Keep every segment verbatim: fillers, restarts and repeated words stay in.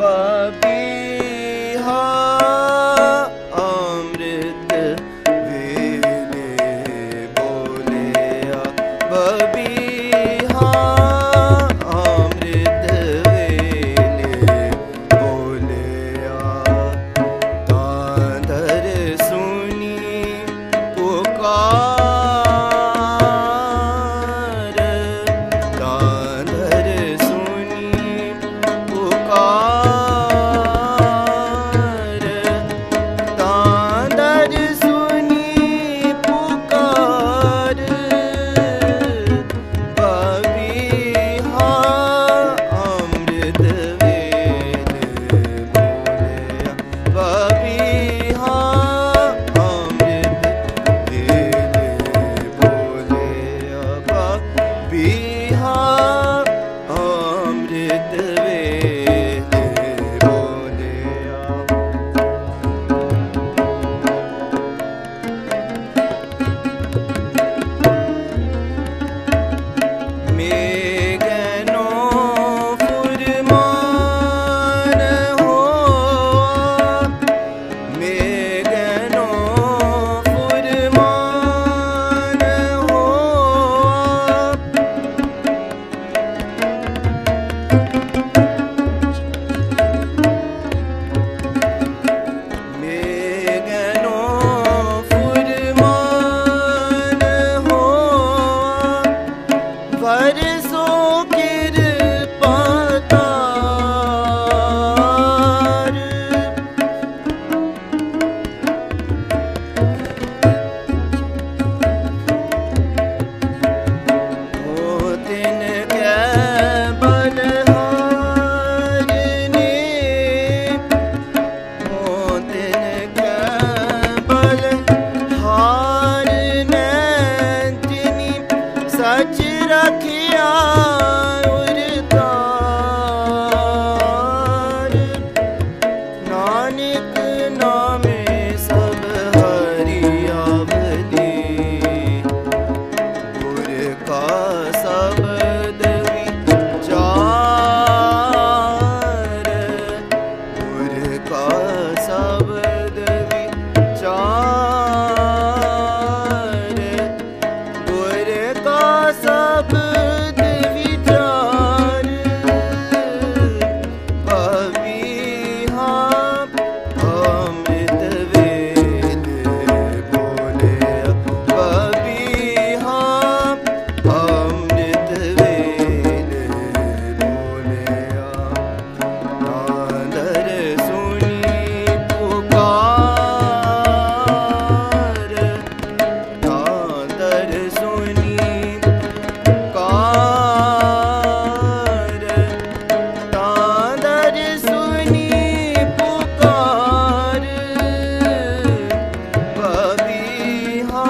बबीहा अमृत वेले बोलिया बबीहा अमृत वेले बोलिया तांदर सुनी पुकार तांदर सुनी पुकार तांदर सुनी पुकार बबीहा अमृत वेले बोलिया बबीहा अमृत वेले बोलिया बबीहा अमृत वेले बोलिया मेघनो फुरमान होआ मेघनो फुरमान होआ मेघनो फुरमान होआ बरसो कृपातार ओ तिनके बलहारने ओ तिनके बलहारने तिनी सच रखिया उरतार नानक नामे सब हरिया भली गुर का शब्द विचार गुर का शब्द विचार गुर का शब्द विचार बबीहा अमृत वेले बोलिया बबीहा अमृत वेले बोलिया तांदर सुनी पुकार तांदर सुनी पुकार तांदर सुनी पुकार बबीहा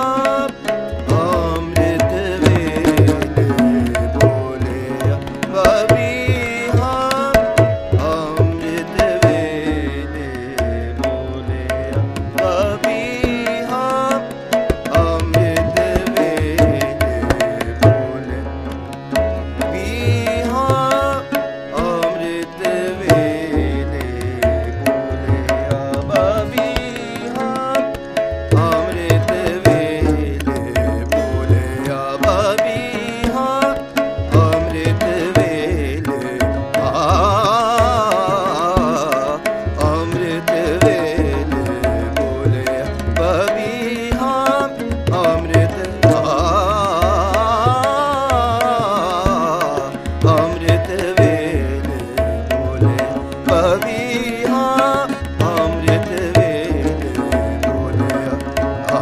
अमृत वेले बोलिया बबीहा अमृत वेले बोलिया बबीहा अमृत वेले बोलिया बीहा अमृत वेले बोलिया बबीहा अमृत वेले बोलिया बबीहा अमृत वेले आ अमृत वेले बोलिया बबीहा अमृत आ अमृत वेले बोले बबीहा अमृत वेले बोले आ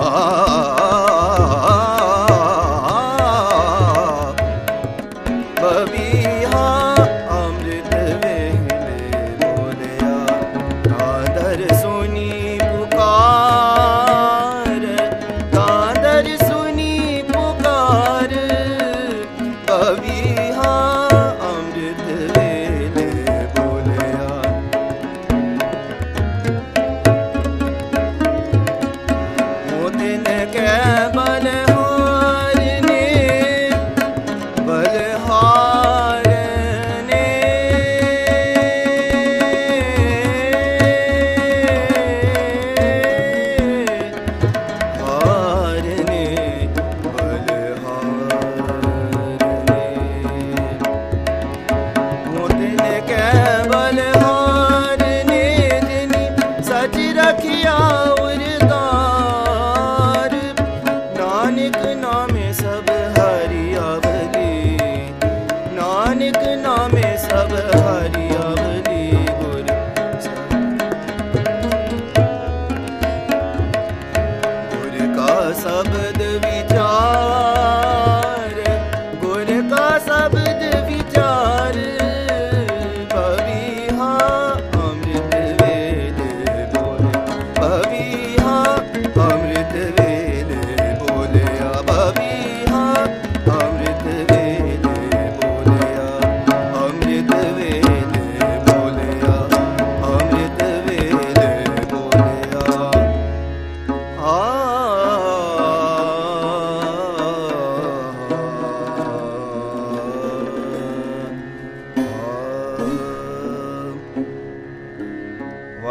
बबीहा अमृत वेले बोलिया तांदर सुनी पुकार तांदर सुनी पुकार बबीहा अमृत वेले बोलिया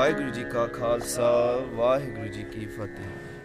ਵਾਹਿਗੁਰੂ ਜੀ ਕਾ ਖਾਲਸਾ, ਵਾਹਿਗੁਰੂ ਜੀ ਕੀ ਫਤਿਹ।